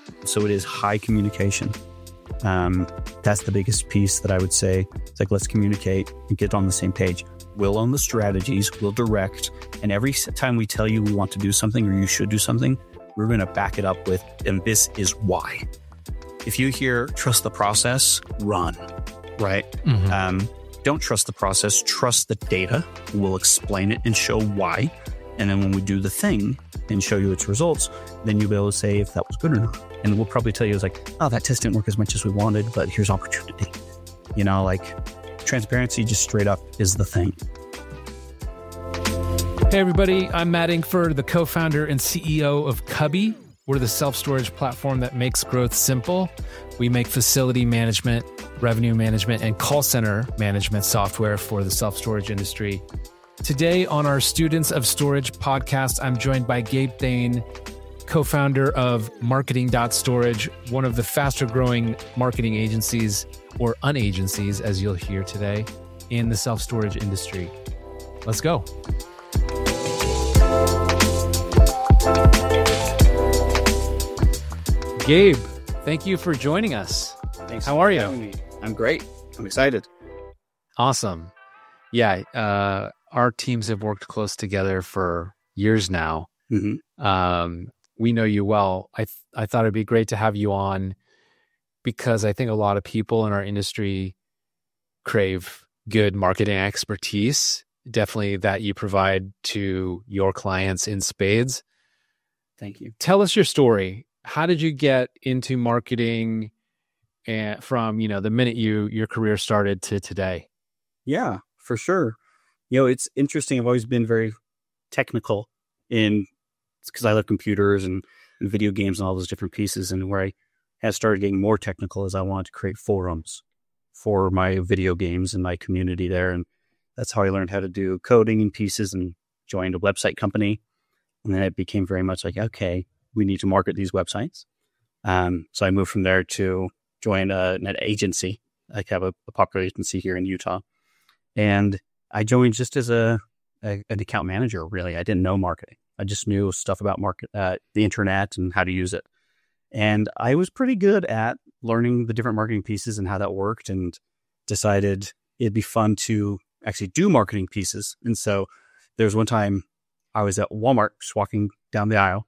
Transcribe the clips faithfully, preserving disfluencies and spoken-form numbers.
So it is high communication. Um, that's the biggest piece that I would say. It's like, let's communicate and get on the same page. We'll own the strategies, we'll direct. And every time we tell you we want to do something or you should do something, we're going to back it up with, and this is why. If you hear trust the process, run, right? Mm-hmm. Um, don't trust the process, trust the data. We'll explain it and show why. And then when we do the thing and show you its results, then you'll be able to say if that was good or not. And we'll probably tell you, it's like, oh, that test didn't work as much as we wanted, but here's opportunity. You know, like transparency just straight up is the thing. Hey, everybody. I'm Matt Inkford, the co-founder and C E O of Cubby. We're the self-storage platform that makes growth simple. We make facility management, revenue management, and call center management software for the self-storage industry. Today on our Students of Storage podcast, I'm joined by Gabe Thane, co-founder of Marketing dot Storage, one of the faster growing marketing agencies, or unagencies, as you'll hear today, in the self-storage industry. Let's go. Gabe, thank you for joining us. Thanks. How are you? Me. I'm great. I'm excited. Awesome. Yeah, uh, our teams have worked close together for years now. Mm-hmm. Um, we know you well. I th- I thought it'd be great to have you on because I think a lot of people in our industry crave good marketing expertise, definitely that you provide to your clients in spades. Thank you. Tell us your story. How did you get into marketing and from, you know, the minute you your career started to today? Yeah, for sure. You know, it's interesting. I've always been very technical in because I love computers and, and video games and all those different pieces. And where I had started getting more technical is I wanted to create forums for my video games and my community there. And that's how I learned how to do coding and pieces and joined a website company. And then it became very much like, okay, we need to market these websites. Um, so I moved from there to join a, an agency. I have a, a popular agency here in Utah. And I joined just as a, a an account manager, really. I didn't know marketing. I just knew stuff about market, uh, the internet and how to use it. And I was pretty good at learning the different marketing pieces and how that worked, and decided it'd be fun to actually do marketing pieces. And so there was one time I was at Walmart just walking down the aisle,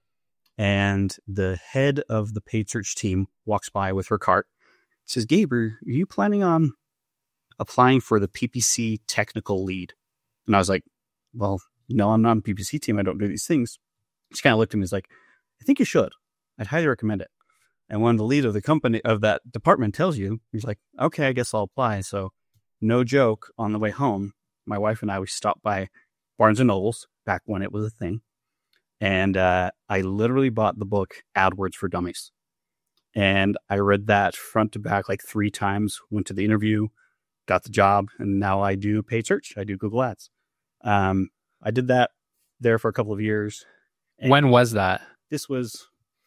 and the head of the paid search team walks by with her cart. She says, Gabe, are you planning on applying for the P P C technical lead? And I was like, well, no, I'm not on the P P C team. I don't do these things. She kind of looked at me and was like, I think you should. I'd highly recommend it. And when the lead of the company, of that department tells you, he's like, okay, I guess I'll apply. So no joke, on the way home, my wife and I, we stopped by Barnes and Nobles back when it was a thing. And uh, I literally bought the book AdWords for Dummies. And I read that front to back like three times, went to the interview, got the job, and now I do paid search. I do Google Ads. Um, I did that there for a couple of years. And when was that? This was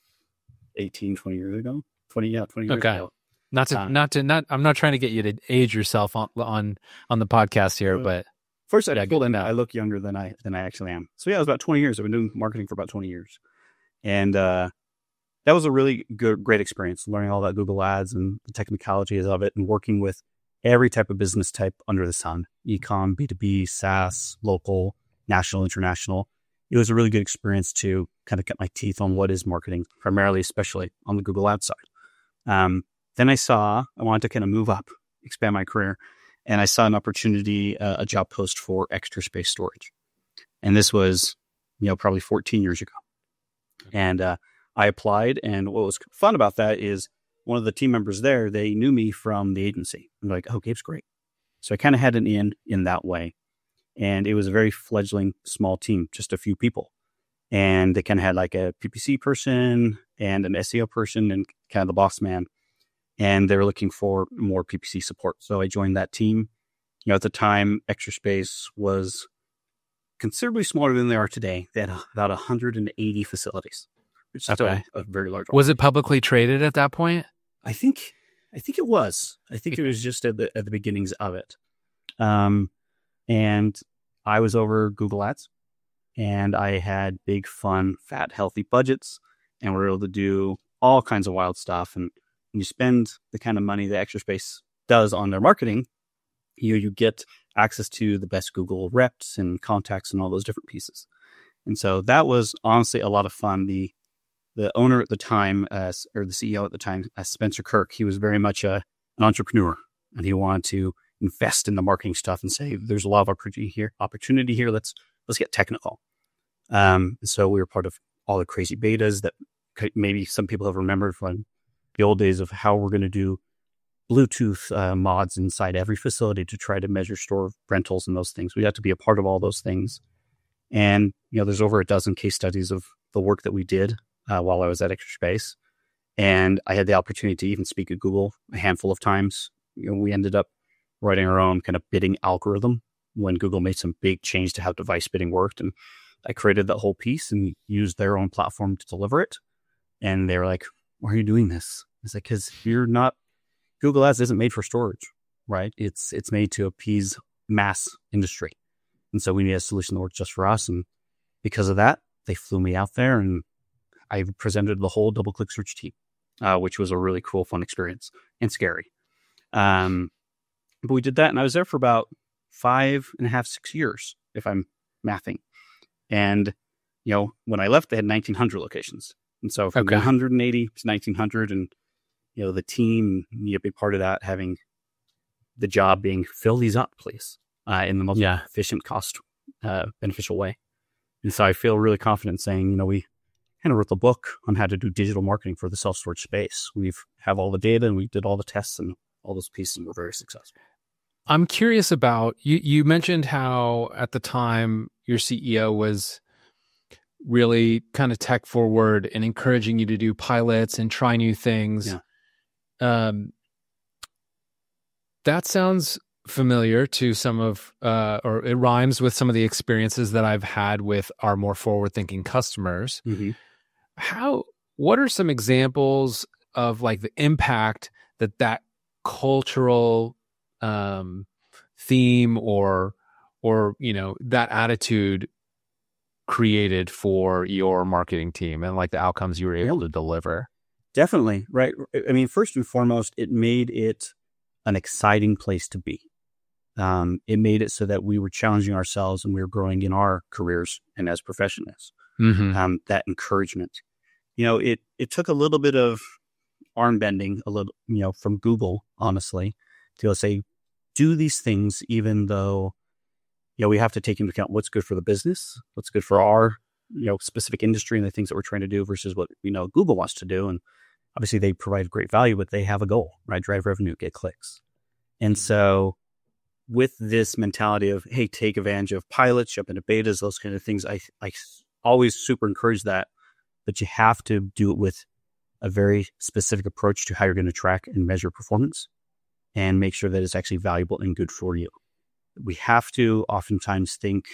eighteen, twenty years ago. twenty, yeah, twenty years okay. ago. Not to, uh, not to, not, I'm not trying to get you to age yourself on, on, on the podcast here, uh, but. First, I told them that I look younger than I, than I actually am. So yeah, it was about twenty years. I've been doing marketing for about twenty years. And, uh, that was a really good, great experience, learning all about Google Ads and the technicalities of it, and working with every type of business type under the sun, e-com, B two B, SaaS, local, national, international. It was a really good experience to kind of cut my teeth on what is marketing, primarily, especially on the Google Ads side. Um, then I saw, I wanted to kind of move up, expand my career. And I saw an opportunity, uh, a job post for Extra Space Storage. And this was, you know, probably fourteen years ago. And uh, I applied. And what was fun about that is one of the team members there, they knew me from the agency. I'm like, oh, Gabe's great. So I kind of had an in in that way. And it was a very fledgling small team, just a few people. And they kind of had like a P P C person and an S E O person and kind of the boss man. And they were looking for more P P C support. So I joined that team. You know, at the time, Extra Space was considerably smaller than they are today. They had about one hundred eighty facilities, which is okay. still a very large. Was it publicly traded at that point? I think, I think it was. I think it was just at the at the beginnings of it. Um, and I was over Google Ads, and I had big, fun, fat, healthy budgets, and we were able to do all kinds of wild stuff. And when you spend the kind of money that Extraspace does on their marketing, you you get access to the best Google reps and contacts and all those different pieces. And so that was honestly a lot of fun. The the owner at the time, uh, or the C E O at the time, uh, Spencer Kirk, he was very much a, an entrepreneur, and he wanted to invest in the marketing stuff and say, there's a lot of opportunity here, opportunity here. Let's, let's get technical. Um, so we were part of all the crazy betas that maybe some people have remembered from the old days of how we're going to do Bluetooth uh, mods inside every facility to try to measure store rentals and those things. We had to be a part of all those things. And, you know, there's over a dozen case studies of the work that we did uh, while I was at Extraspace. And I had the opportunity to even speak at Google a handful of times. You know, we ended up writing our own kind of bidding algorithm when Google made some big change to how device bidding worked. And I created that whole piece and used their own platform to deliver it. And they were like, why are you doing this? It's like, because you're not, Google Ads isn't made for storage, right? It's it's made to appease mass industry. And so we need a solution that works just for us. And because of that, they flew me out there and I presented the whole DoubleClick search team, uh, which was a really cool, fun experience and scary. Um, but we did that and I was there for about five and a half, six years, if I'm mathing. And, you know, when I left, they had nineteen hundred locations. And so from Okay. one hundred eighty to nineteen hundred, and, you know, the team, you be part of that, having the job being fill these up, please, uh, in the most Yeah. efficient, cost uh, beneficial way. And so I feel really confident saying, you know, we kind of wrote the book on how to do digital marketing for the self-storage space. We've have all the data and we did all the tests and all those pieces and we're very successful. I'm curious about, you, you mentioned how at the time your C E O was really kind of tech forward and encouraging you to do pilots and try new things. Yeah. Um, that sounds familiar to some of, uh, or it rhymes with some of the experiences that I've had with our more forward-thinking customers. Mm-hmm. How, what are some examples of like the impact that that cultural um, theme or, or, you know, that attitude created for your marketing team and like the outcomes you were able to deliver? Definitely. Right. I mean, first and foremost, it made it an exciting place to be. Um, it made it so that we were challenging ourselves and we were growing in our careers and as professionals. Mm-hmm. Um, that encouragement, you know, it, it took a little bit of arm bending, a little, you know, from Google, honestly, to say, do these things, even though, you know, we have to take into account what's good for the business, what's good for our, you know, specific industry and the things that we're trying to do versus what we know Google wants to do. And obviously they provide great value, but they have a goal, right? Drive revenue, get clicks. And so with this mentality of, hey, take advantage of pilots, jump into betas, those kind of things, I, I always super encourage that, but you have to do it with a very specific approach to how you're going to track and measure performance and make sure that it's actually valuable and good for you. We have to oftentimes think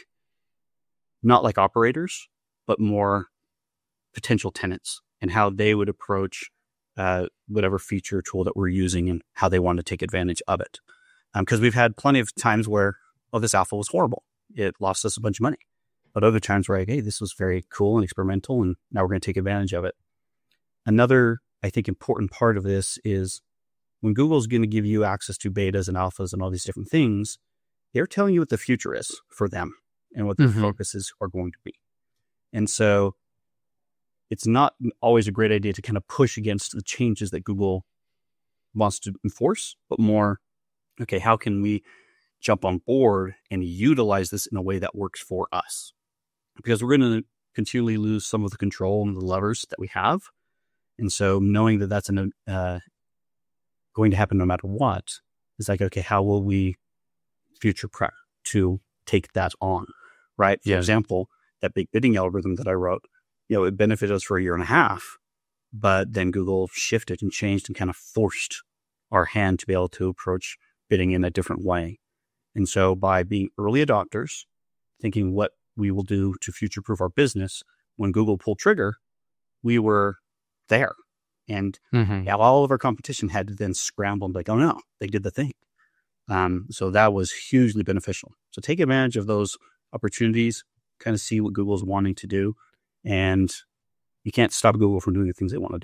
not like operators, but more potential tenants and how they would approach uh, whatever feature tool that we're using and how they want to take advantage of it. Because um, we've had plenty of times where, oh, this alpha was horrible. It lost us a bunch of money. But other times we're like, hey, this was very cool and experimental, and now we're going to take advantage of it. Another, I think, important part of this is when Google's going to give you access to betas and alphas and all these different things, they're telling you what the future is for them and what their Mm-hmm. focuses are going to be. And so it's not always a great idea to kind of push against the changes that Google wants to enforce, but more, okay, how can we jump on board and utilize this in a way that works for us? Because we're going to continually lose some of the control and the levers that we have. And so knowing that that's an, uh, going to happen no matter what, is like, okay, how will we future prep to take that on, right? For Yeah. example, that big bidding algorithm that I wrote, you know, it benefited us for a year and a half, but then Google shifted and changed and kind of forced our hand to be able to approach bidding in a different way. And so by being early adopters, thinking what we will do to future-proof our business, when Google pulled trigger, we were there. And Mm-hmm. yeah, all of our competition had to then scramble and be like, oh no, they did the thing. Um, so that was hugely beneficial. So take advantage of those opportunities, kind of see what Google's wanting to do. And you can't stop Google from doing the things they want to do.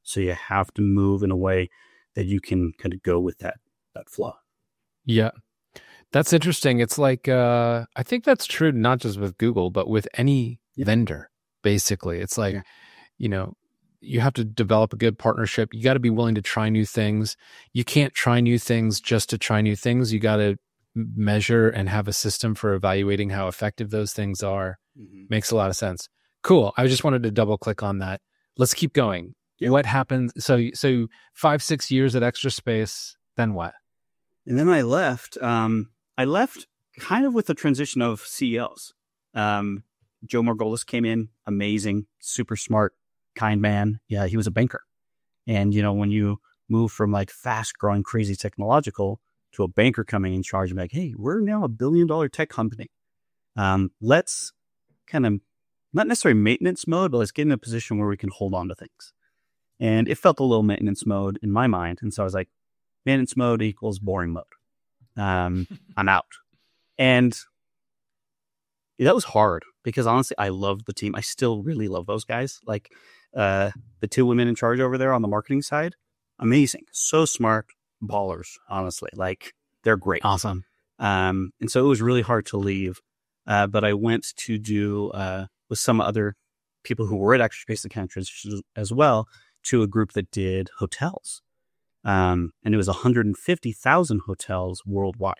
So you have to move in a way that you can kind of go with that that flow. Yeah. That's interesting. It's like, uh, I think that's true, not just with Google, but with any yeah. vendor, basically. It's like, yeah. you know, you have to develop a good partnership. You got to be willing to try new things. You can't try new things just to try new things. You got to measure and have a system for evaluating how effective those things are. Mm-hmm. Makes a lot of sense. Cool. I just wanted to double click on that. Let's keep going. Yeah. What happens? So, so five, six years at Extra Space, then what? And then I left. Um, I left kind of with the transition of C E Os. Um, Joe Margolis came in, amazing, super smart, kind man. Yeah, he was a banker. And, you know, when you move from like fast growing, crazy technological to a banker coming in charge and like, hey, we're now a billion dollar tech company. Um, let's kind of, not necessarily maintenance mode, but let's get in a position where we can hold on to things. And it felt a little maintenance mode in my mind. And so I was like, maintenance mode equals boring mode. Um, I'm out. And that was hard because honestly, I loved the team. I still really love those guys. Like uh, the two women in charge over there on the marketing side, amazing. So smart, ballers, honestly. Like they're great. Awesome. Um, and so it was really hard to leave. Uh, but I went to do uh, with some other people who were at Extra Space that kind of transitioned as well to a group that did hotels. Um, and it was one hundred fifty thousand hotels worldwide.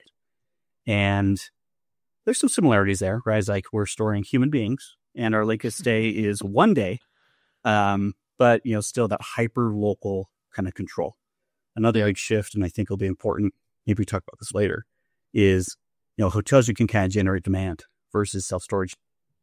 And there's some similarities there, right? It's like we're storing human beings and our length of stay is one day. Um, but, you know, still that hyper local kind of control. Another big shift, and I think will be important, maybe we talk about this later, is, you know, hotels you can kind of generate demand versus self-storage.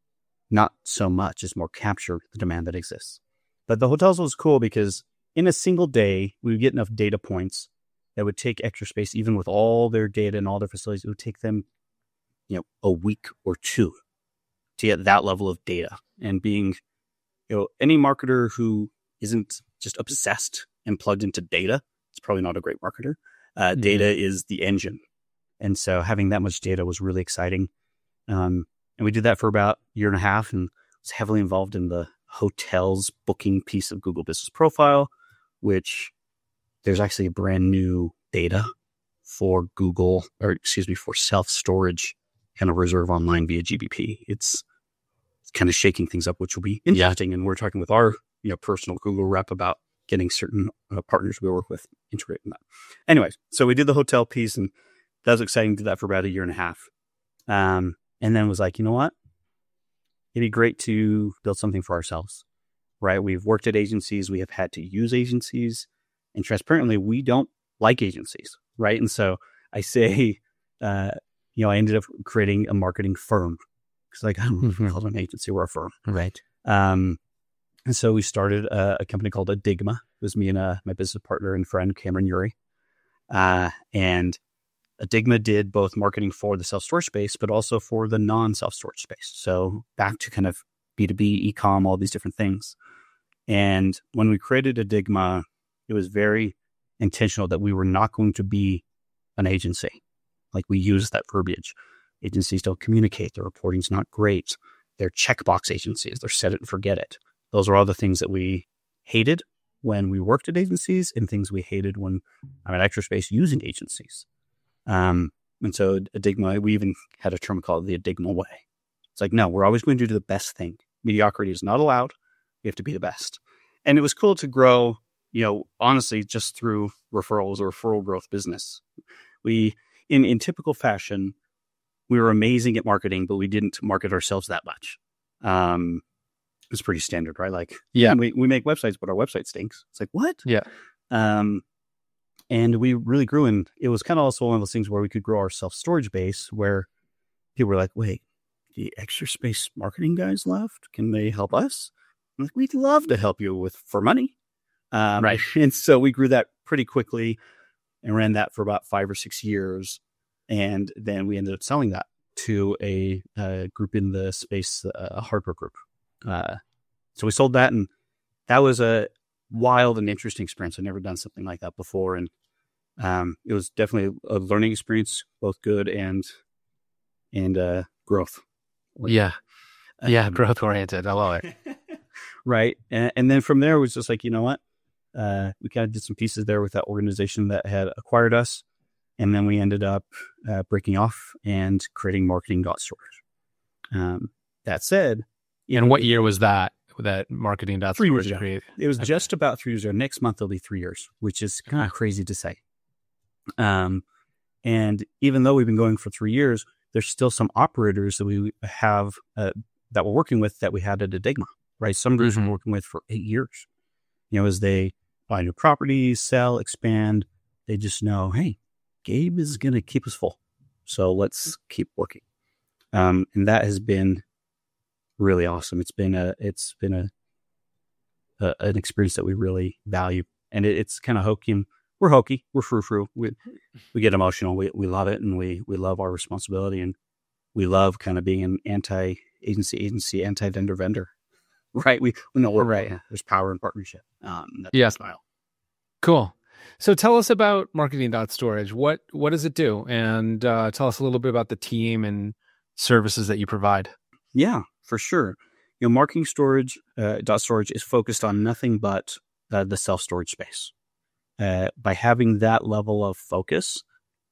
Not so much, it's more capture the demand that exists. But the hotels was cool because in a single day, we would get enough data points that would take Extra Space, even with all their data and all their facilities, it would take them, you know, a week or two to get that level of data. And being, you know, any marketer who isn't just obsessed and plugged into data, it's probably not a great marketer. Uh, mm-hmm. Data is the engine. And so having that much data was really exciting. Um, and we did that for about a year and a half and was heavily involved in the hotels booking piece of Google Business Profile, which there's actually a brand new data for Google, or excuse me, for self-storage kind of reserve online via G B P. It's, it's kind of shaking things up, which will be interesting. Yeah. And we're talking with our, you know, personal Google rep about getting certain uh, partners we work with integrating that. Anyways, so we did the hotel piece and that was exciting. Did that for about a year and a half. Um, and then was like, you know what? It'd be great to build something for ourselves, right? We've worked at agencies. We have had to use agencies. And transparently, we don't like agencies, right? And so I say, uh, you know, I ended up creating a marketing firm. Because like, I don't know if we're called an agency, we're a firm. Right. Um, and so we started a, a company called Adigma. It was me and uh, my business partner and friend, Cameron Uri. Uh, and Adigma did both marketing for the self-storage space, but also for the non-self-storage space. So back to kind of B two B, e-com, all these different things. And when we created Adigma, it was very intentional that we were not going to be an agency. Like we use that verbiage. Agencies don't communicate. Their reporting's not great. They're checkbox agencies. They're set it and forget it. Those are all the things that we hated when we worked at agencies and things we hated when I'm at Extra Space using agencies. Um, and so Adigma, we even had a term called the Adigma way. It's like, no, we're always going to do the best thing. Mediocrity is not allowed. We have to be the best. And it was cool to grow, you know, honestly, just through referrals or referral growth business. We, in, in typical fashion, we were amazing at marketing, but we didn't market ourselves that much. Um, it's pretty standard, right? Like, yeah, we, we make websites, but our website stinks. It's like, what? Yeah. Um, and we really grew, and it was kind of also one of those things where we could grow our self-storage base where people were like, wait, the Extra Space marketing guys left? Can they help us? I'm like, we'd love to help you with for money. Um, right. And so we grew that pretty quickly and ran that for about five or six years. And then we ended up selling that to a, a group in the space, a Harper Group. Uh, so we sold that, and that was a wild and interesting experience. I'd never done something like that before. And um, it was definitely a learning experience, both good and and uh, growth. Yeah. Yeah, um, growth oriented. I love it. Right. And, and then from there, it was just like, you know what? uh, we kind of did some pieces there with that organization that had acquired us. And then we ended up uh, breaking off and creating Marketing.Storage. Um, that said, and what year was that? That Marketing.Storage three years ago. created? It was okay. just about three years ago. Next month, it'll be three years, which is kind of crazy to say. Um, and even though we've been going for three years, there's still some operators that we have uh, that we're working with that we had at Adigma, right? Some groups Mm-hmm. we're working with for eight years. You know, as they buy new properties, sell, expand, they just know, hey, Gabe is going to keep us full. So let's keep working. Um, and that has been really awesome. It's been a, it's been a, a an experience that we really value. And it, it's kind of hokey. And we're hokey. We're frou-frou. We, we get emotional. We, we love it. And we, we love our responsibility. And we love kind of being an anti-agency, agency, anti-vendor, vendor. Right. We, we know we're right. There's power in partnership. Um, that's yeah. the style. Cool. So tell us about Marketing.Storage. What what does it do? And uh, tell us a little bit about the team and services that you provide. Yeah, for sure. You know, Marketing Storage, uh, dot storage is focused on nothing but uh, the self-storage space. Uh, by having that level of focus,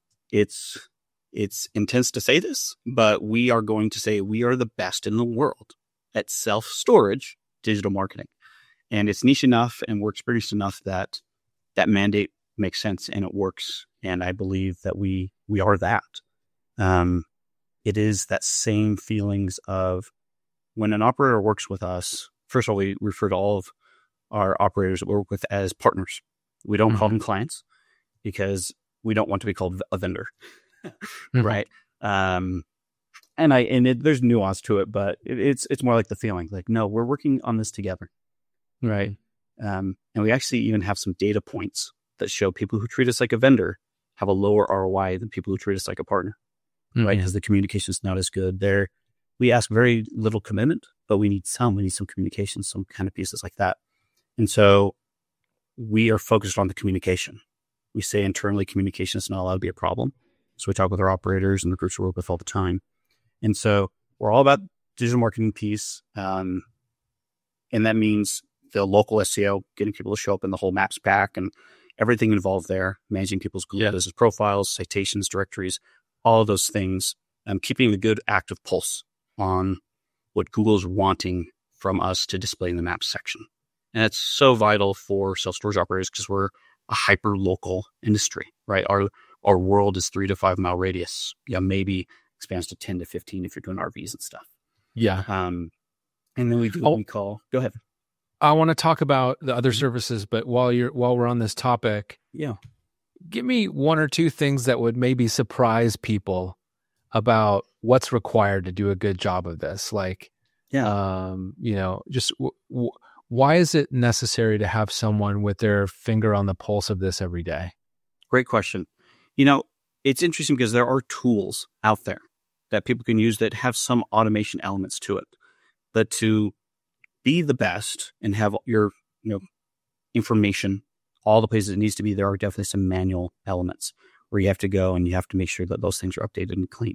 it's it's intense to say this, but we are going to say we are the best in the world at self-storage digital marketing. And it's niche enough and we're experienced enough that that mandate makes sense and it works. And I believe that we we are that. Um, it is that same feelings of when an operator works with us. First of all, we refer to all of our operators that we work with as partners. We don't mm-hmm. call them clients because we don't want to be called a vendor, mm-hmm. right? Um, and I and it, there's nuance to it, but it, it's it's more like the feeling, like no, we're working on this together, right? Um, and we actually even have some data points that show people who treat us like a vendor have a lower R O I than people who treat us like a partner, mm-hmm. right? Because the communication is not as good. There, we ask very little commitment, but we need some. We need some communication, some kind of pieces like that. And so we are focused on the communication. We say internally communication is not allowed to be a problem. So we talk with our operators and the groups we work with all the time. And so we're all about digital marketing piece. Um, and that means the local S E O, getting people to show up in the whole Maps pack and everything involved there, managing people's Google yeah. business profiles, citations, directories, all of those things, um, keeping a good active pulse on what Google's wanting from us to display in the Maps section. And it's so vital for self-storage operators because we're a hyper-local industry, right? Our our world is three to five mile radius. Yeah, maybe expands to ten to fifteen if you're doing R Vs and stuff. Yeah. Um, and then we do what oh, we call, go ahead. I want to talk about the other services, but while you're while we're on this topic, yeah, give me one or two things that would maybe surprise people about what's required to do a good job of this. Like, yeah, um, you know, just w- w- why is it necessary to have someone with their finger on the pulse of this every day? Great question. You know, it's interesting because there are tools out there that people can use that have some automation elements to it, but to be the best and have your, you know, information, all the places it needs to be, there are definitely some manual elements where you have to go and you have to make sure that those things are updated and clean.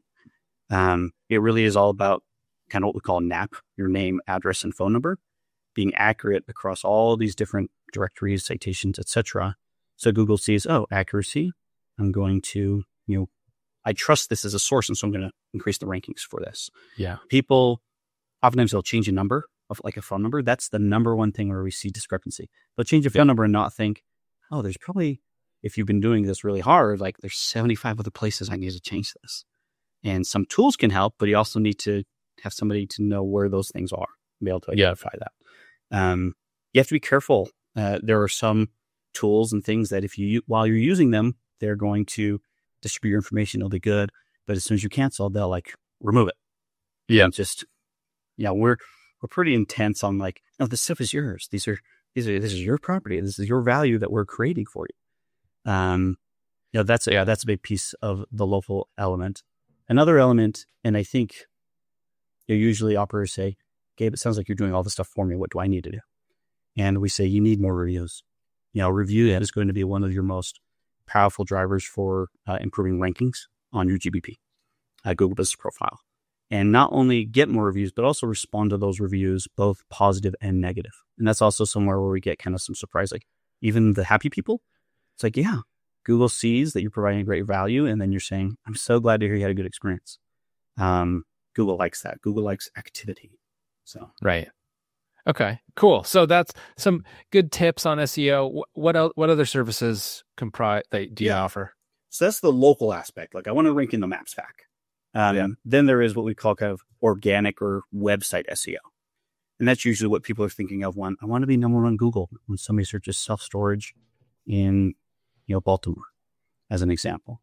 Um, it really is all about kind of what we call N A P, your name, address, and phone number, being accurate across all these different directories, citations, et cetera. So Google sees, oh, accuracy. I'm going to, you know, I trust this as a source, and so I'm going to increase the rankings for this. Yeah. People, oftentimes they'll change a number of like a phone number. That's the number one thing where we see discrepancy. They'll change a phone yeah. number and not think, oh, there's probably, if you've been doing this really hard, like there's seventy-five other places I need to change this. And some tools can help, but you also need to have somebody to know where those things are and be able to identify yeah. that. Um, you have to be careful. Uh, there are some tools and things that if you, while you're using them, they're going to distribute your information. It'll be good. But as soon as you cancel, they'll like remove it. Yeah. And just, yeah, we're, we're pretty intense on like, no, this stuff is yours. These are, these are, this is your property. This is your value that we're creating for you. Um, you know, that's, yeah, that's a big piece of the local element. Another element, and I think you know, usually operators say, Gabe, it sounds like you're doing all this stuff for me. What do I need to do? And we say, you need more reviews. You know, review is going to be one of your most powerful drivers for uh, improving rankings on your G B P, uh, Google Business Profile. And not only get more reviews, but also respond to those reviews, both positive and negative. And that's also somewhere where we get kind of some surprise, like, even the happy people. It's like, yeah, Google sees that you're providing great value. And then you're saying, I'm so glad to hear you had a good experience. Um, Google likes that. Google likes activity. So, right. Okay, cool. So that's some good tips on S E O. What else, what other services comprise that do you yeah. offer? So that's the local aspect. Like I want to rank in the Maps F A Q. Um, yeah. Then there is what we call kind of organic or website S E O. And that's usually what people are thinking of when I want to be number one on Google when somebody searches self-storage in, you know, Baltimore as an example.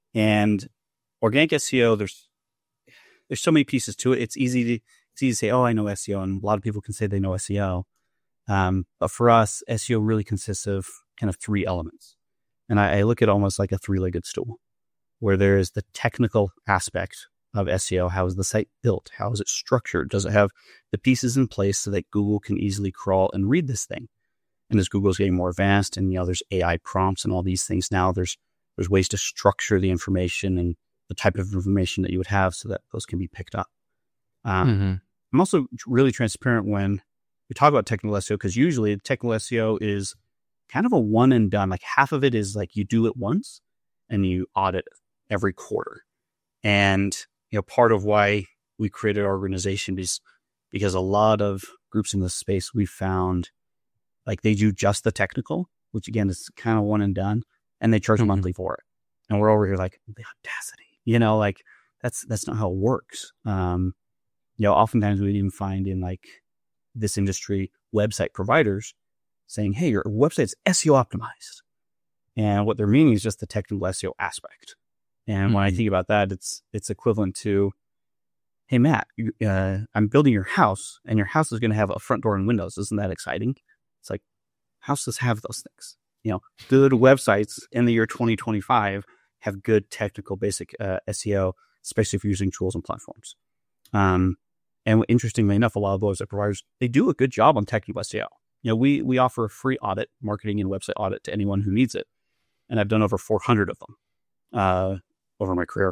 And organic S E O, there's there's so many pieces to it. It's easy to it's easy to say, oh, I know S E O, and a lot of people can say they know S E O. Um, but for us, S E O really consists of kind of three elements. And I, I look at almost like a three-legged stool, where there is the technical aspect of S E O. How is the site built? How is it structured? Does it have the pieces in place so that Google can easily crawl and read this thing? And as Google's getting more advanced and, you know, there's A I prompts and all these things now, there's there's ways to structure the information and the type of information that you would have so that those can be picked up. Um, mm-hmm. I'm also really transparent when we talk about technical S E O, because usually technical S E O is kind of a one and done. Like half of it is like you do it once and you audit every quarter. And, you know, part of why we created our organization is because a lot of groups in this space we found like they do just the technical, which again is kind of one and done, and they charge mm-hmm. monthly for it. And we're over here like the audacity, you know, like that's that's not how it works. Um, you know, oftentimes we even find in like this industry website providers saying, "Hey, your website's S E O optimized," and what they're meaning is just the technical S E O aspect. And mm-hmm. when I think about that, it's it's equivalent to, "Hey, Matt, you, uh, I'm building your house, and your house is going to have a front door and windows. Isn't that exciting?" It's like, houses have those things. You know, good websites in the year twenty twenty-five have good technical basic uh, S E O, especially if you're using tools and platforms. Um, and interestingly enough, a lot of those providers, they do a good job on technical S E O. You know, we we offer a free audit, marketing and website audit to anyone who needs it. And I've done over four hundred of them uh, over my career.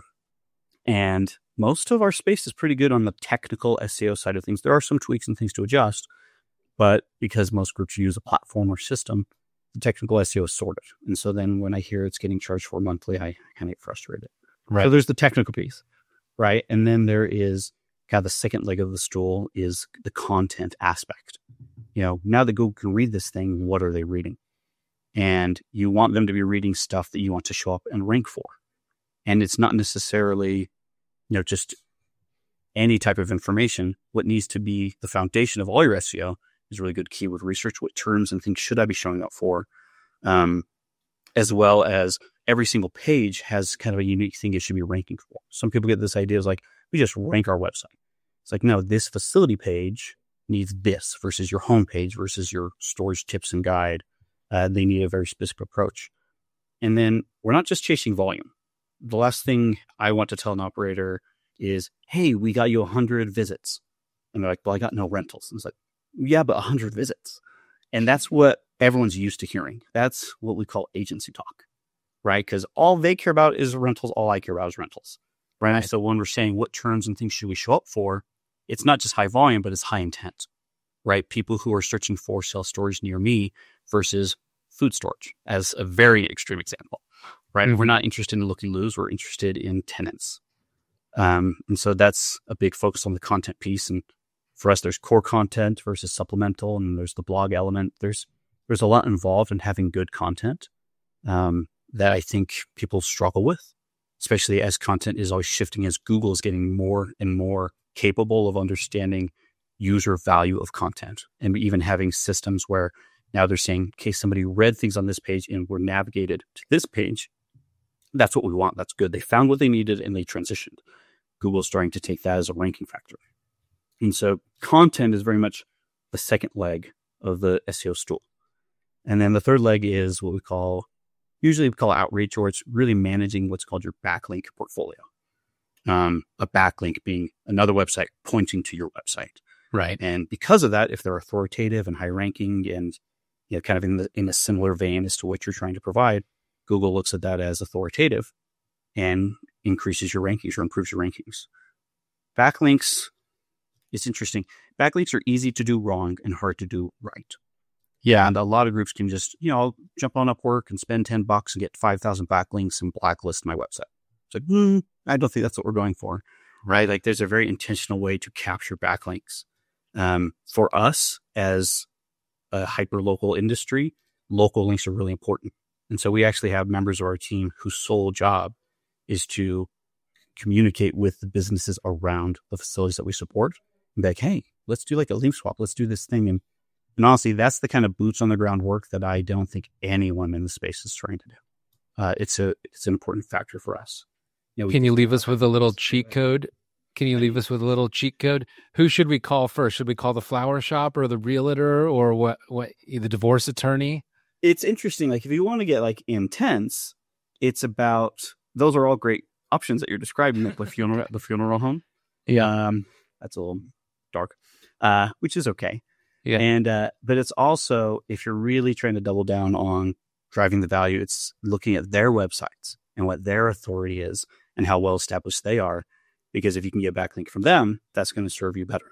And most of our space is pretty good on the technical S E O side of things. There are some tweaks and things to adjust, but because most groups use a platform or system, the technical S E O is sorted. And so then when I hear it's getting charged for monthly, I kind of get frustrated. Right. So there's the technical piece, right? And then there is kind of the second leg of the stool is the content aspect. You know, now that Google can read this thing, what are they reading? And you want them to be reading stuff that you want to show up and rank for. And it's not necessarily, you know, just any type of information. What needs to be the foundation of all your S E O is really good keyword research. What terms and things should I be showing up for? Um, as well as every single page has kind of a unique thing it should be ranking for. Some people get this idea is like, we just rank our website. It's like, no, this facility page needs this versus your homepage versus your storage tips and guide. Uh, they need a very specific approach. And then we're not just chasing volume. The last thing I want to tell an operator is, hey, we got you one hundred visits. And they're like, well, I got no rentals. And it's like, yeah, but one hundred visits. And that's what everyone's used to hearing. That's what we call agency talk, right? Because all they care about is rentals. All I care about is rentals, right? right? So when we're saying what terms and things should we show up for, it's not just high volume, but it's high intent, right? People who are searching for self-storage near me versus food storage as a very extreme example, right? Mm-hmm. We're not interested in looky-loos. We're interested in tenants. Um, and so that's a big focus on the content piece. And for us, there's core content versus supplemental, and there's the blog element. There's there's a lot involved in having good content um, that I think people struggle with, especially as content is always shifting, as Google is getting more and more capable of understanding user value of content, and even having systems where now they're saying, okay, somebody read things on this page and were navigated to this page. That's what we want. That's good. They found what they needed and they transitioned. Google's starting to take that as a ranking factor. And so content is very much the second leg of the S E O stool. And then the third leg is what we call, usually we call outreach, or it's really managing what's called your backlink portfolio. Um, a backlink being another website pointing to your website. Right. And because of that, if they're authoritative and high ranking and, you know, kind of in the, in a similar vein as to what you're trying to provide, Google looks at that as authoritative and increases your rankings or improves your rankings. Backlinks, it's interesting. Backlinks are easy to do wrong and hard to do right. Yeah. And a lot of groups can just, you know, I'll jump on Upwork and spend ten bucks and get five thousand backlinks and blacklist my website. It's like, mm, I don't think that's what we're going for, right? Like there's a very intentional way to capture backlinks. Um, for us as a hyper-local industry, local links are really important. And so we actually have members of our team whose sole job is to communicate with the businesses around the facilities that we support and be like, hey, let's do like a link swap. Let's do this thing. And, and honestly, that's the kind of boots on the ground work that I don't think anyone in the space is trying to do. Uh, it's a, it's an important factor for us. You know, Can you leave us with a little cheat code? Can you leave us with a little cheat code? Who should we call first? Should we call the flower shop or the realtor or what, what, the divorce attorney? It's interesting. Like if you want to get like intense, it's about, those are all great options that you're describing, like the funeral, the funeral home. Yeah. Um, that's a little dark, uh, which is okay. Yeah. And, uh, but it's also, if you're really trying to double down on driving the value, it's looking at their websites and what their authority is and how well established they are. Because if you can get a backlink from them, that's going to serve you better.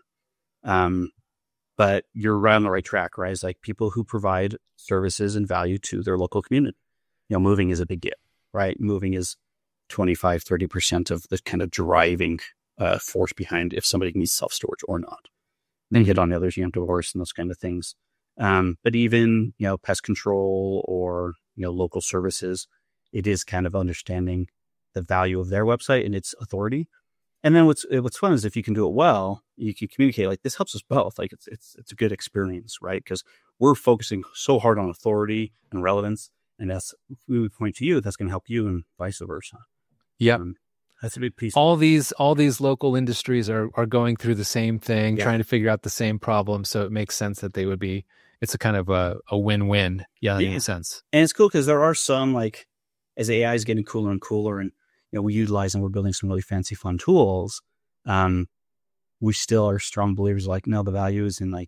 Um, but you're right on the right track, right? It's like people who provide services and value to their local community. You know, moving is a big deal, right? Moving is twenty-five, thirty percent of the kind of driving uh, force behind if somebody needs self-storage or not. Then you hit on the others, you know, divorce and those kind of things. Um, but even, you know, pest control or, you know, local services, it is kind of understanding the value of their website and its authority. And then what's what's fun is if you can do it well, you can communicate like this helps us both. Like it's it's it's a good experience, right? Because we're focusing so hard on authority and relevance, and that's we would point to you. That's going to help you, and vice versa. Yeah, um, that's a big piece. All these all these local industries are are going through the same thing, Yeah. trying to figure out the same problem. So it makes sense that they would be. It's a kind of a, a win win. Yeah, that Yeah. makes sense. And it's cool because there are some like as A I is getting cooler and cooler, and you know we utilize and we're building some really fancy, fun tools. Um, we still are strong believers like, no, the value is in like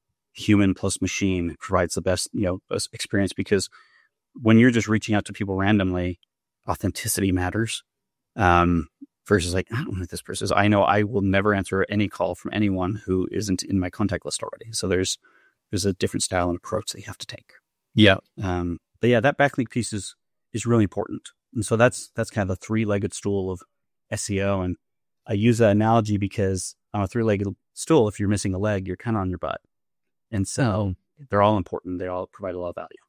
human plus machine provides the best, you know, experience, because when you're just reaching out to people randomly, authenticity matters. Um, versus like, I don't know who this person is. I know I will never answer any call from anyone who isn't in my contact list already. So there's, there's a different style and approach that you have to take. Yeah. Um, but yeah, that backlink piece is, is really important. And so that's, that's kind of the three-legged stool of S E O. And I use that analogy because on a three-legged stool, if you're missing a leg, you're kind of on your butt. And so they're all important. They all provide a lot of value.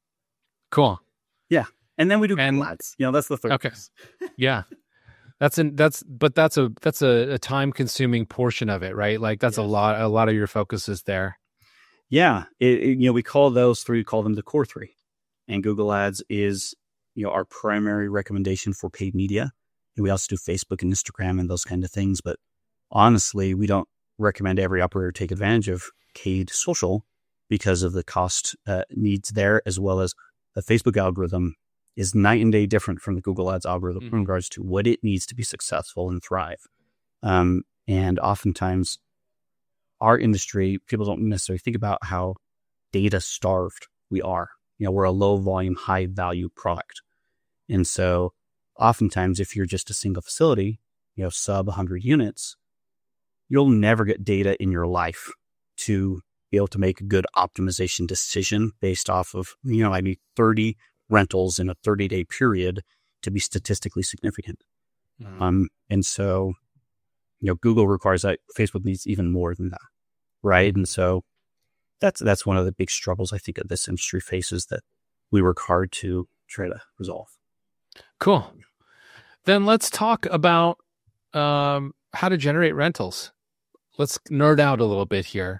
Cool. Yeah. And then we do And- ads. You know, that's the third. Okay. piece. Yeah. That's an that's but that's a that's a, a time consuming portion of it, right? Like that's a Yes. lot a lot of your focus is there. Yeah. It, it- you know, we call those three, we call them the core three. And Google Ads is, you know, our primary recommendation for paid media. And we also do Facebook and Instagram and those kind of things. But honestly, we don't recommend every operator take advantage of paid social because of the cost uh, needs there, as well as the Facebook algorithm is night and day different from the Google Ads algorithm Mhm. in regards to what it needs to be successful and thrive. Um, and oftentimes our industry, people don't necessarily think about how data starved we are. You know, we're a low volume, high value product. And so oftentimes if you're just a single facility, you know, sub one hundred units, you'll never get data in your life to be able to make a good optimization decision based off of, you know, I need thirty rentals in a thirty day period to be statistically significant. Mhm. Um, and so, you know, Google requires that. Facebook needs even more than that. Right. And so that's, that's one of the big struggles I think that this industry faces that we work hard to try to resolve. Cool. Then let's talk about um, how to generate rentals. Let's nerd out a little bit here.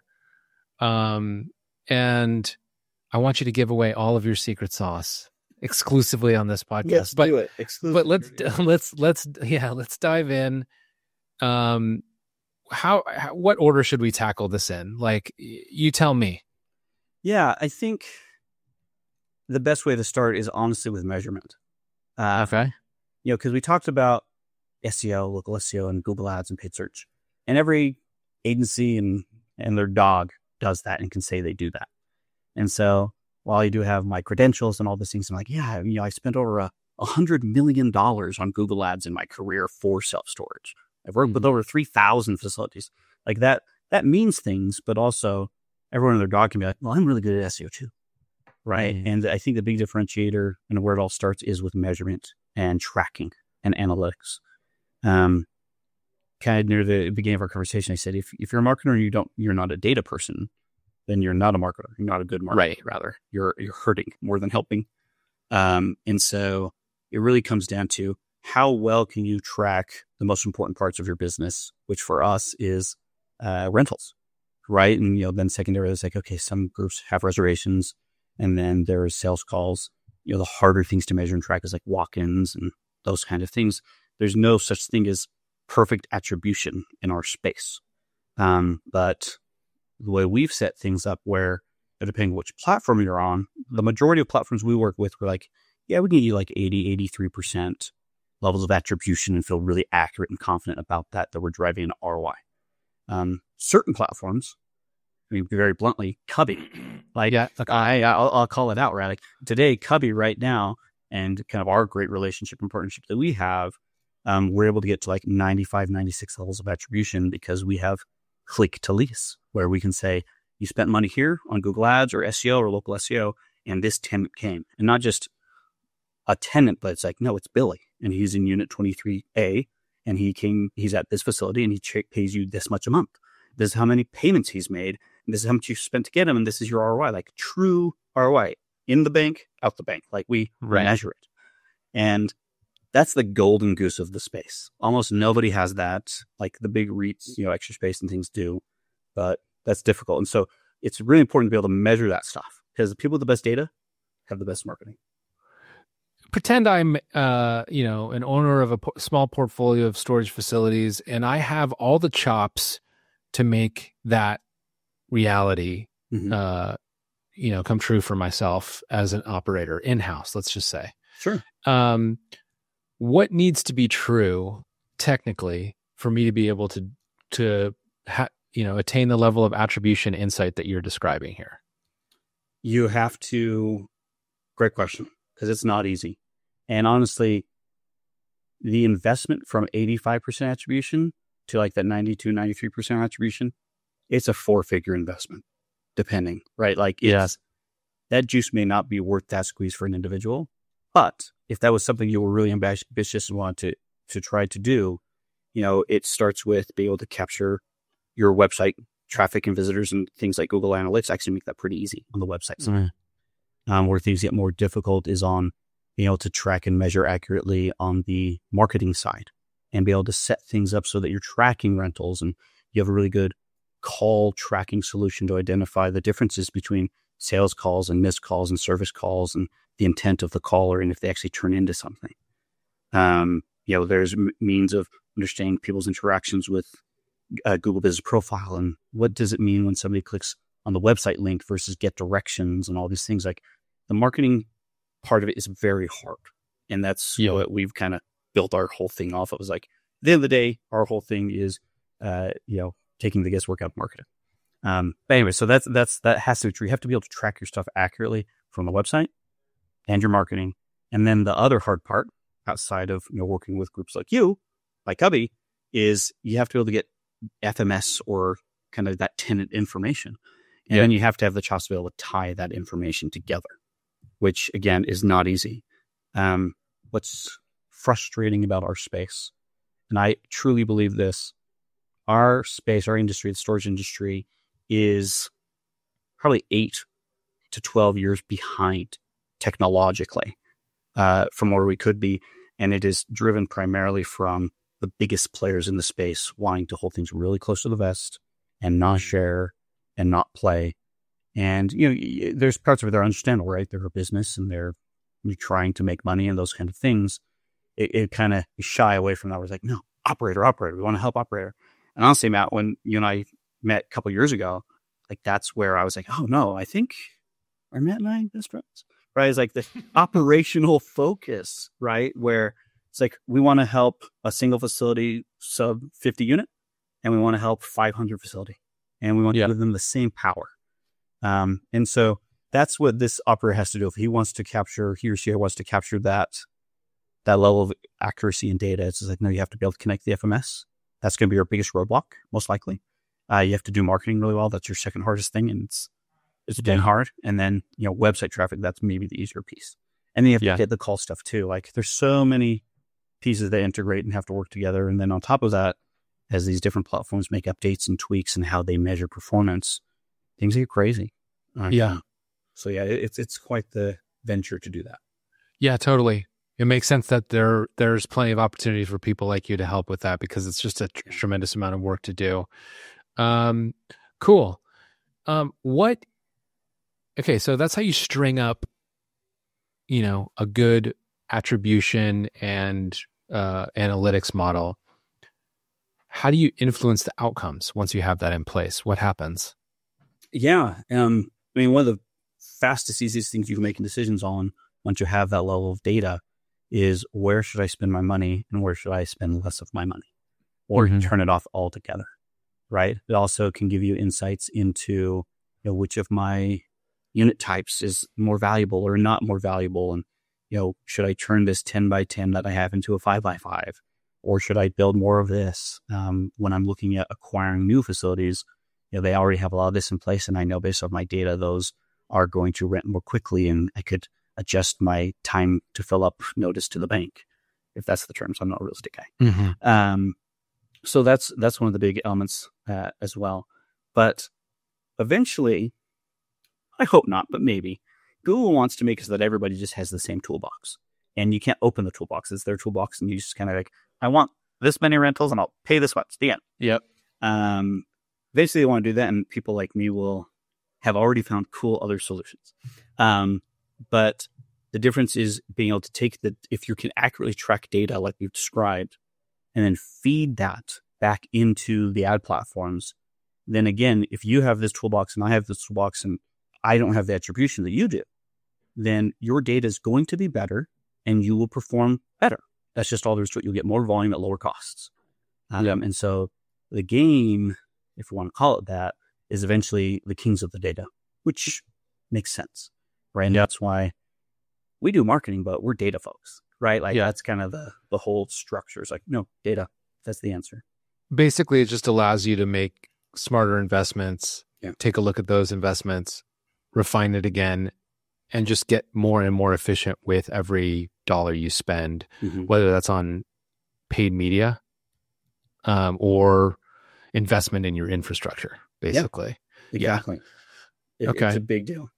Um, and I want you to give away all of your secret sauce exclusively on this podcast. but do it. Exclusive. but let's let's let's yeah, let's dive in. Um how, how what order should we tackle this in? Like y- you tell me. Yeah, I think the best way to start is honestly with measurement. Uh, Okay. you know, because we talked about S E O, local S E O, and Google Ads and paid search, and every agency and and their dog does that and can say they do that. And so while I do have my credentials and all these things, I'm like, yeah, you know, I spent over a a hundred million dollars on Google Ads in my career for self storage. I've worked with over three thousand facilities. Like that, that means things, but also everyone and their dog can be like, well, I'm really good at S E O too. Right. Mm. And I think the big differentiator and where it all starts is with measurement and tracking and analytics. Um, kind of near the beginning of our conversation, I said, if, if you're a marketer and you don't, you're not a data person, then you're not a marketer. You're not a good marketer. Right. Rather, you're, you're hurting more than helping. Um, and so it really comes down to how well can you track the most important parts of your business, which for us is uh, rentals, right? And, you know, then secondary, it's like, okay, some groups have reservations and then there's sales calls. You know, the harder things to measure and track is like walk-ins and those kind of things. There's no such thing as perfect attribution in our space. Um, but the way we've set things up where, depending on which platform you're on, the majority of platforms we work with, we're like, yeah, we can get you like eighty, eighty-three percent levels of attribution and feel really accurate and confident about that, that we're driving an R O I. Um, certain platforms, I mean, very bluntly, Cubby, like, Yeah. like I, I'll, I'll call it out, right? Like today, Cubby right now, and kind of our great relationship and partnership that we have, um, we're able to get to like ninety-five, ninety-six levels of attribution because we have click to lease, where we can say, you spent money here on Google Ads or S E O or local S E O, and this tenant came. And not just a tenant, but it's like, no, it's Billy. And he's in unit twenty-three A, and he came, he's at this facility, and he ch- pays you this much a month. This is how many payments he's made, and this is how much you spent to get him, and this is your R O I, like true R O I, in the bank, out the bank. Like we Right. measure it. And that's the golden goose of the space. Almost nobody has that, like the big REITs, you know, Extra Space and things do, but that's difficult. And so it's really important to be able to measure that stuff because the people with the best data have the best marketing. Pretend I'm, uh, you know, an owner of a po- small portfolio of storage facilities, and I have all the chops to make that reality, Mm-hmm. uh, you know, come true for myself as an operator in-house, let's just say. Sure. Um, what needs to be true technically for me to be able to, to ha- you know, attain the level of attribution insight that you're describing here? You have to, great question, because it's not easy. And honestly, the investment from eighty-five percent attribution to like that ninety-two, ninety-three percent attribution, it's a four-figure investment, depending, right? Like, it's, Yes. that juice may not be worth that squeeze for an individual. But if that was something you were really ambitious and wanted to, to try to do, you know, it starts with being able to capture your website traffic and visitors, and things like Google Analytics actually make that pretty easy on the website side. Mm-hmm. Um, where things get more difficult is on being able to track and measure accurately on the marketing side and be able to set things up so that you're tracking rentals and you have a really good call tracking solution to identify the differences between sales calls and missed calls and service calls and the intent of the caller and if they actually turn into something. Um, you know, there's m- means of understanding people's interactions with uh, Google Business Profile and what does it mean when somebody clicks on the website link versus get directions and all these things. Like the marketing part of it is very hard. And that's Yeah. what we've kind of built our whole thing off. It was like, at the end of the day, our whole thing is, uh, you know, taking the guesswork out of marketing. Um, but anyway, so that's, that's, that has to be true. You have to be able to track your stuff accurately from the website and your marketing. And then the other hard part outside of, you know, working with groups like you, like Cubby, is you have to be able to get F M S or kind of that tenant information. And Yeah. then you have to have the chops to be able to tie that information together, which again is not easy. Um, what's frustrating about our space, and I truly believe this, our space, our industry, the storage industry, is probably eight to twelve years behind technologically uh, from where we could be. And it is driven primarily from the biggest players in the space wanting to hold things really close to the vest and not share and not play. And, you know, y- there's parts of it that are understandable, right? They're a business and they're trying to make money and those kind of things. It, it kind of shy away from that. We're like, no, operator, operator. We want to help operator. And honestly, Matt, when you and I met a couple years ago, like that's where I was like, oh no, I think are Matt and I best friends, right? It's like the operational focus, right? Where it's like, we want to help a single facility sub fifty unit and we want to help five hundred facility and we want Yeah. to give them the same power. Um, and so that's what this operator has to do. If he wants to capture, he or she wants to capture that, that level of accuracy and data, it's just like, no, you have to be able to connect the F M S. That's going to be your biggest roadblock, most likely. Uh, you have to do marketing really well. That's your second hardest thing. And it's, it's been hard. And then, you know, website traffic, that's maybe the easier piece. And then you have Yeah. to get the call stuff too. Like there's so many pieces that integrate and have to work together. And then on top of that, as these different platforms make updates and tweaks and how they measure performance, things get crazy. Um, Yeah. So yeah, it- it's it's quite the venture to do that. Yeah, totally. It makes sense that there there's plenty of opportunity for people like you to help with that because it's just a tr- tremendous amount of work to do. Um, cool. Um, what? Okay, so that's how you string up, you know, a good attribution and uh, analytics model. How do you influence the outcomes once you have that in place? What happens? Yeah. Um, I mean, one of the fastest, easiest things you can make decisions on once you have that level of data is where should I spend my money and where should I spend less of my money or Mhm. turn it off altogether, right? It also can give you insights into, you know, which of my unit types is more valuable or not more valuable. And, you know, should I turn this ten by ten that I have into a five by five? Or should I build more of this? Um, when I'm looking at acquiring new facilities, you know, they already have a lot of this in place. And I know based on my data, those are going to rent more quickly. And I could adjust my time to fill up notice to the bank, if that's the term. So I'm not a real estate guy. Mm-hmm. Um, so that's, that's one of the big elements uh, as well. But eventually, I hope not, but maybe Google wants to make it so that everybody just has the same toolbox and you can't open the toolbox. It's their toolbox. And you just kind of like, I want this many rentals and I'll pay this much. The end. Yep. Um, basically they want to do that. And people like me will have already found cool other solutions. Um, but the difference is being able to take the, if you can accurately track data like we've described, and then feed that back into the ad platforms, then again, if you have this toolbox and I have this toolbox and I don't have the attribution that you do, then your data is going to be better and you will perform better. That's just all there is to it. You'll get more volume at lower costs. Um, Yeah. And so the game, if you want to call it that, is eventually the kings of the data, which makes sense, right? And Yeah. that's why we do marketing, but we're data folks, right? Like Yeah. that's kind of the, the whole structure. It's like, no, data, that's the answer. Basically, it just allows you to make smarter investments, Yeah. take a look at those investments, refine it again, and just get more and more efficient with every dollar you spend, Mm-hmm. whether that's on paid media um, or investment in your infrastructure, basically. Exactly. It- Okay. It's a big deal.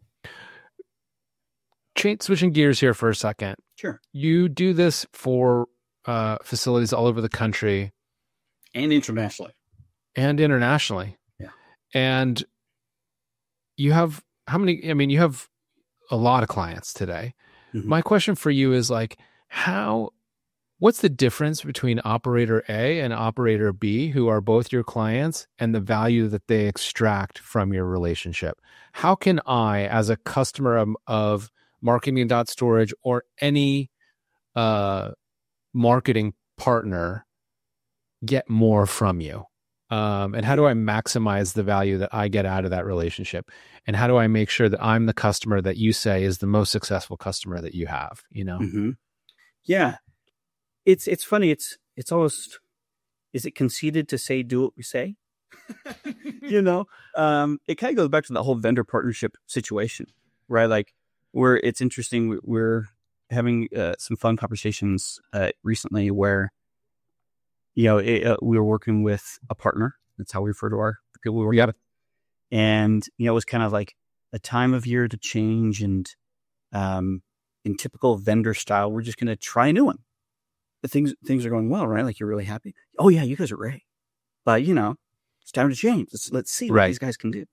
Cha- switching gears here for a second. Sure. You do this for uh, facilities all over the country And internationally. and internationally. Yeah. And you have how many? I mean, you have a lot of clients today. Mhm. My question for you is like, how, what's the difference between operator A and operator B, who are both your clients, and the value that they extract from your relationship? How can I, as a customer of, of marketing.storage or any uh, marketing partner, get more from you? Um, and how do I maximize the value that I get out of that relationship? And how do I make sure that I'm the customer that you say is the most successful customer that you have, you know? Mm-hmm. Yeah. It's, it's funny. It's, it's almost, is it conceited to say, do what we say? you know, um, it kind of goes back to the whole vendor partnership situation, right? Like where it's interesting. we- We're having uh, some fun conversations uh, recently where, you know, it, uh, we were working with a partner. That's how we refer to our the people we work with. And, you know, it was kind of like a time of year to change. And um, in typical vendor style, we're just going to try a new one. But things, things are going well, right? Like you're really happy. Oh yeah, you guys are great. But you know, it's time to change. Let's, let's see what Right. these guys can do.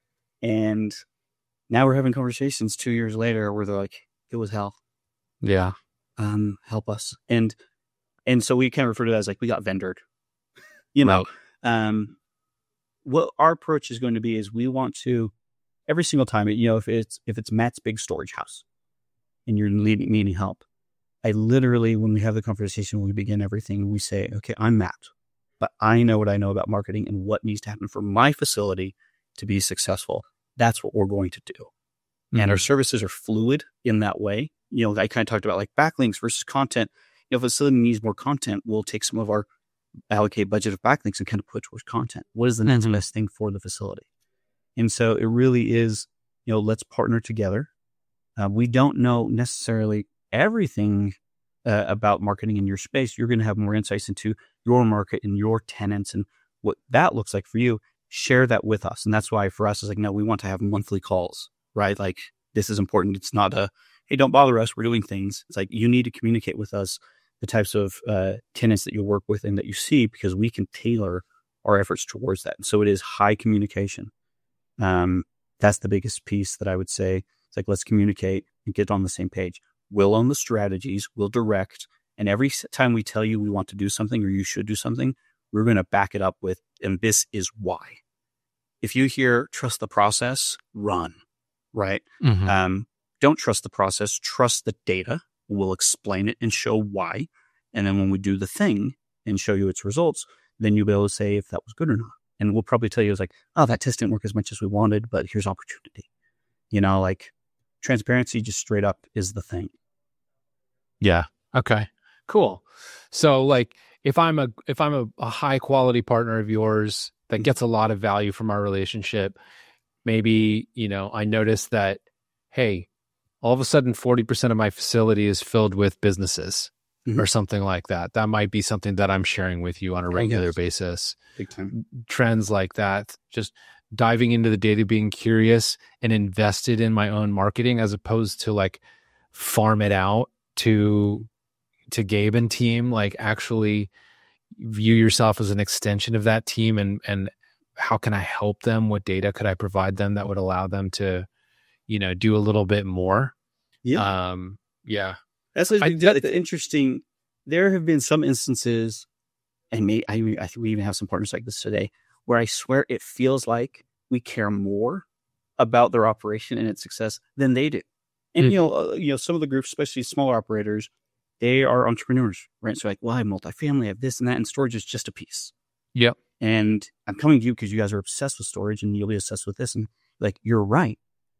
And now we're having conversations two years later where they're like, it was hell. Yeah. Um, help us. And, and so we kind of refer to that as like, we got vendored, you know, um, what our approach is going to be is we want to every single time, you know, if it's, if it's Matt's big storage house and you're needing, needing help, I literally, when we have the conversation, when we begin everything, we say, okay, I'm Matt, but I know what I know about marketing and what needs to happen for my facility to be successful. That's what we're going to do. Mm-hmm. And our services are fluid in that way. You know, I kind of talked about like backlinks versus content. You know, if a facility needs more content, we'll take some of our allocate budget of backlinks and kind of put towards content. What is the next best thing for the facility? And so it really is, you know, let's partner together. Uh, we don't know necessarily everything uh, about marketing in your space. You're going to have more insights into your market and your tenants and what that looks like for you. Share that with us. And that's why for us, it's like, no, we want to have monthly calls, right? Like, this is important. It's not a, hey, don't bother us, we're doing things. It's like, you need to communicate with us the types of uh, tenants that you work with and that you see, because we can tailor our efforts towards that. And so it is high communication. Um, that's the biggest piece that I would say. It's like, let's communicate and get on the same page. We'll own the strategies, we'll direct. And every time we tell you we want to do something or you should do something, we're going to back it up with, and this is why. If you hear trust the process, run, right? Mm-hmm. Um, don't trust the process, trust the data. We'll explain it and show why. And then when we do the thing and show you its results, then you'll be able to say if that was good or not. And we'll probably tell you, it's like, oh, that test didn't work as much as we wanted, but here's opportunity. You know, like, transparency just straight up is the thing. Yeah. Okay, cool. So like, if I'm a, if I'm a, a high quality partner of yours that gets a lot of value from our relationship, maybe, you know, I notice that, hey, all of a sudden forty percent of my facility is filled with businesses mm-hmm. or something like that. That might be something that I'm sharing with you on a regular basis. Big time. Trends like that, just diving into the data, being curious and invested in my own marketing, as opposed to like farm it out to, to Gabe and team. Like, actually view yourself as an extension of that team, and, and how can I help them? What data could I provide them that would allow them to, you know, do a little bit more? Yeah. Um, yeah. That's like, I, it's interesting. There have been some instances, and may, I, I think we even have some partners like this today, where I swear it feels like we care more about their operation and its success than they do. And, mm. you know, uh, you know, some of the groups, especially smaller operators, they are entrepreneurs, right? So like, well, I have multifamily, I have this and that, and storage is just a piece. Yep. And I'm coming to you because you guys are obsessed with storage and you'll be obsessed with this. And like, you're right.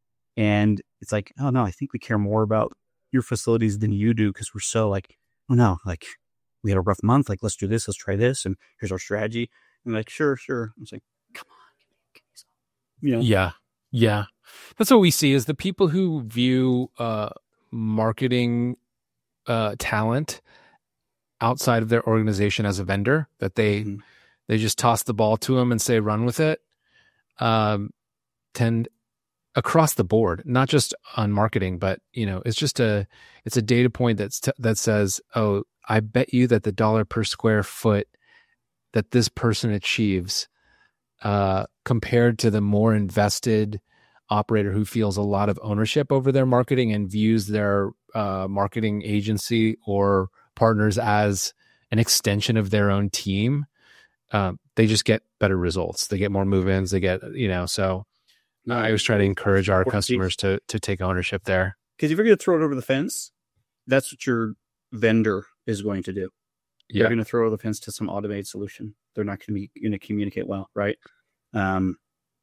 And it's like, oh no, I think we care more about your facilities than you do, because we're so like, oh no, like, we had a rough month. Like, let's do this. Let's try this. And here's our strategy. And like, sure, sure. I was like, come on. You know? Yeah. Yeah. That's what we see, is the people who view uh, marketing uh, talent outside of their organization as a vendor, that they, mm-hmm. they just toss the ball to them and say, run with it. Um, tend across the board, not just on marketing, but, you know, it's just a, it's a data point that's t- that says, oh, I bet you that the dollar per square foot that this person achieves, uh, compared to the more invested operator who feels a lot of ownership over their marketing and views their uh, marketing agency or partners as an extension of their own team, um, they just get better results. They get more move-ins. They get, you know, so no, I always try to encourage our customers to to take ownership there. Because if you're going to throw it over the fence, that's what your vendor is going to do. Yeah. You're going to throw over the fence to some automated solution. They're not going to be going to communicate well, right? Um,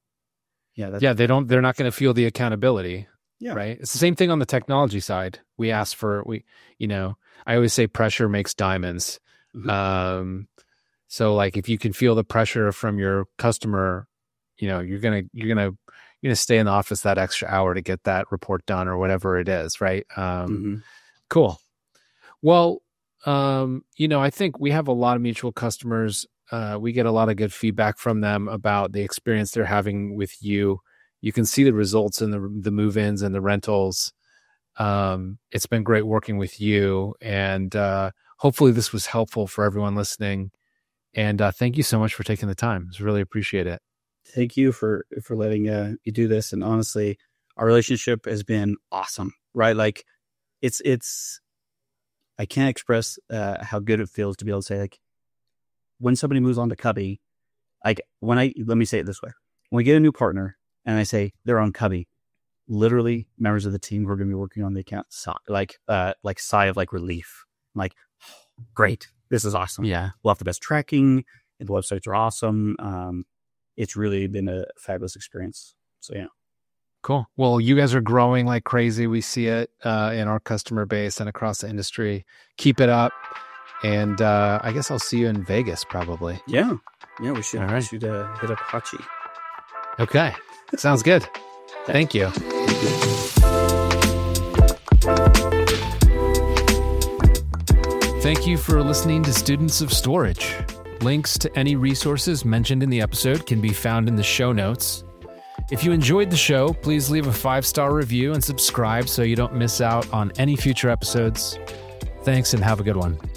yeah, that's, yeah. They don't. They're not going to feel the accountability. Yeah. Right. It's the same thing on the technology side. We ask for we. You know, I always say pressure makes diamonds. Mm-hmm. Um, so like, if you can feel the pressure from your customer, you know, you're gonna you're gonna you're gonna stay in the office that extra hour to get that report done or whatever it is, right? Um, mm-hmm. Cool. Well, um, you know, I think we have a lot of mutual customers. Uh, we get a lot of good feedback from them about the experience they're having with you. You can see the results in the the move-ins and the rentals. Um, it's been great working with you, and uh, hopefully this was helpful for everyone listening. And uh, thank you so much for taking the time. I really appreciate it. Thank you for, for letting uh, you do this. And honestly, our relationship has been awesome, right? Like it's, it's, I can't express uh, how good it feels to be able to say, like, when somebody moves on to Cubby, like when I, let me say it this way. When we get a new partner and I say they're on Cubby, literally members of the team who are going to be working on the account, like, uh, like sigh of like relief. I'm like, great. This is awesome. Yeah. We'll have the best tracking and the websites are awesome. Um, it's really been a fabulous experience. So, yeah. Cool. Well, you guys are growing like crazy. We see it uh, in our customer base and across the industry. Keep it up. And uh, I guess I'll see you in Vegas probably. Yeah. Yeah, we should, All right. should uh, hit up Hachi. Okay. Sounds good. Thank you. Thank you for listening to Students of Storage. Links to any resources mentioned in the episode can be found in the show notes. If you enjoyed the show, please leave a five-star review and subscribe so you don't miss out on any future episodes. Thanks and have a good one.